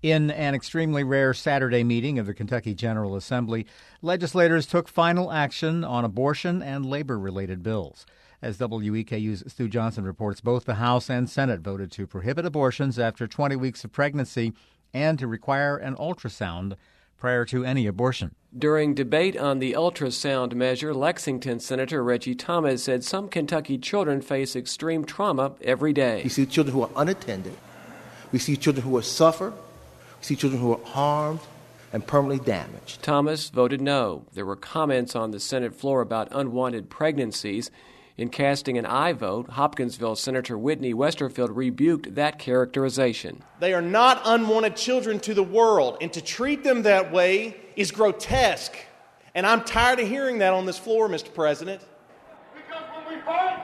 In an extremely rare Saturday meeting of the Kentucky General Assembly, legislators took final action on abortion and labor-related bills. As WEKU's Stu Johnson reports, both the House and Senate voted to prohibit abortions after 20 weeks of pregnancy and to require an ultrasound prior to any abortion. During debate on the ultrasound measure, Lexington Senator Reggie Thomas said some Kentucky children face extreme trauma every day. We see children who are unattended. We see children who suffer. We see children who are harmed and permanently damaged. Thomas voted no. There were comments on the Senate floor about unwanted pregnancies. In casting an aye vote, Hopkinsville Senator Whitney Westerfield rebuked that characterization. They are not unwanted children to the world, and to treat them that way is grotesque. And I'm tired of hearing that on this floor, Mr. President. Because when we fight,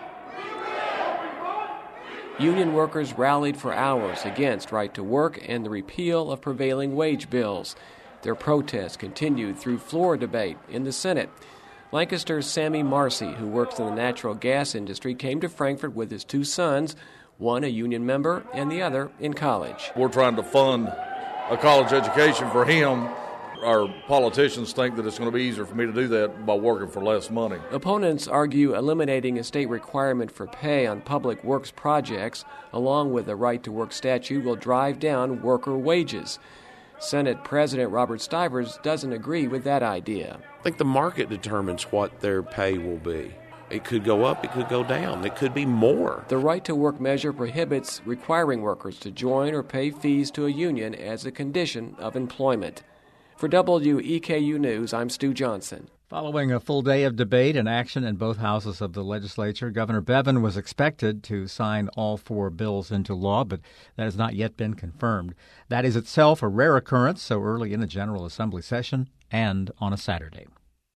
Union workers rallied for hours against right to work and the repeal of prevailing wage bills. Their protests continued through floor debate in the Senate. Lancaster's Sammy Marcy, who works in the natural gas industry, came to Frankfort with his two sons, one a union member and the other in college. We're trying to fund a college education for him. Our politicians think that it's going to be easier for me to do that by working for less money. Opponents argue eliminating a state requirement for pay on public works projects, along with a right-to-work statute, will drive down worker wages. Senate President Robert Stivers doesn't agree with that idea. I think the market determines what their pay will be. It could go up, it could go down, it could be more. The right-to-work measure prohibits requiring workers to join or pay fees to a union as a condition of employment. For WEKU News, I'm Stu Johnson. Following a full day of debate and action in both houses of the legislature, Governor Bevin was expected to sign all four bills into law, but that has not yet been confirmed. That is itself a rare occurrence so early in a General Assembly session and on a Saturday.